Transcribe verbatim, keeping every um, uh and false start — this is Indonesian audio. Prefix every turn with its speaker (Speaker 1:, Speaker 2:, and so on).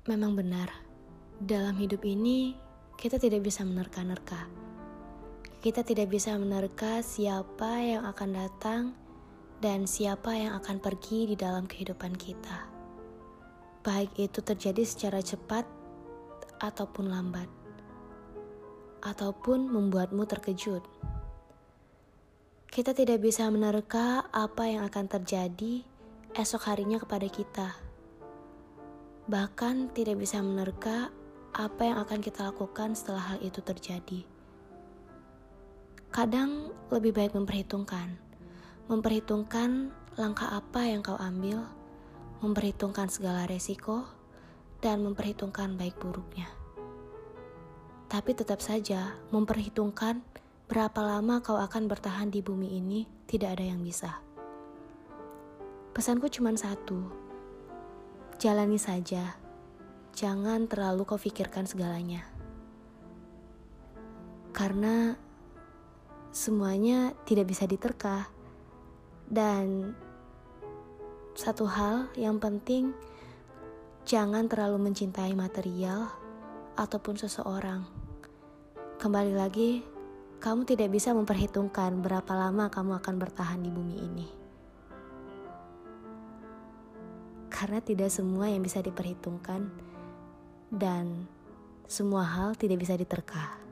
Speaker 1: Memang benar, dalam hidup ini kita tidak bisa menerka-nerka. Kita tidak bisa menerka siapa yang akan datang dan siapa yang akan pergi di dalam kehidupan kita. Baik itu terjadi secara cepat ataupun lambat, ataupun membuatmu terkejut. Kita tidak bisa menerka apa yang akan terjadi esok harinya kepada kita. Bahkan tidak bisa menerka apa yang akan kita lakukan setelah hal itu terjadi. Kadang lebih baik memperhitungkan. Memperhitungkan langkah apa yang kau ambil, memperhitungkan segala resiko, dan memperhitungkan baik buruknya. Tapi tetap saja, memperhitungkan berapa lama kau akan bertahan di bumi ini tidak ada yang bisa. Pesanku cuma satu. Jalani saja, jangan terlalu kau pikirkan segalanya. Karena semuanya tidak bisa diterka. Dan satu hal yang penting, jangan terlalu mencintai material ataupun seseorang. Kembali lagi, kamu tidak bisa memperhitungkan berapa lama kamu akan bertahan di bumi ini. Karena tidak semua yang bisa diperhitungkan dan semua hal tidak bisa diterka.